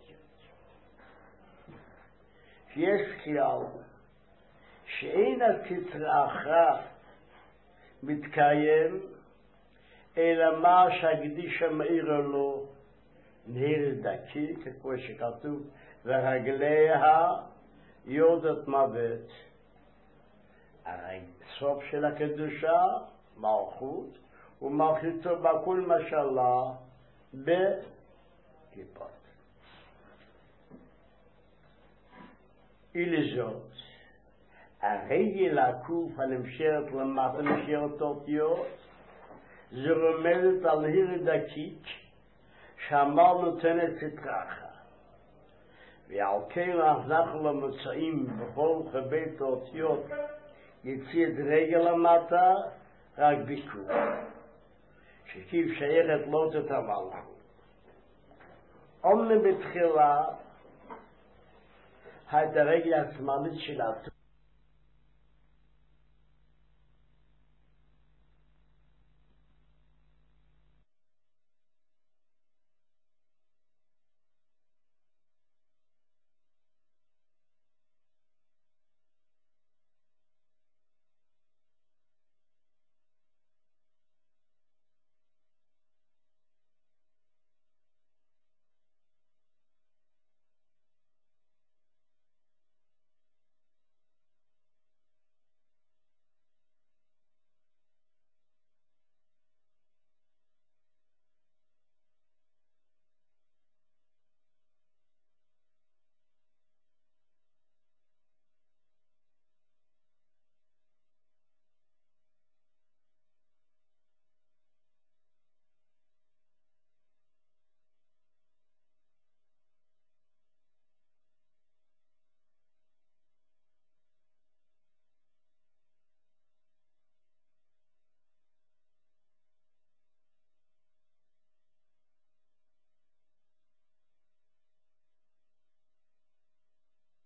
יש כלל שאין הקצרה אחת מתקיים אלא מה שהקדישה מאירה לו נהיר דקי כמו שכתוב ורגליה יודעת מוות סוף של הקדושה, מלכות, ומלכותו בכל משלה בכיפות. ולזאת, הרגל הקוף הנמשרת למטה נשארת אותיות, זה רומזת על היר דקיק שהמל נותנת סטרחה. ועל כן אנחנו למוצאים בכל חבית האותיות יציא את רגל למטה רק ביקוף, שכיף שייכת לא את המלכות. אומנם בתחילה הייתה הרגל השמאלית של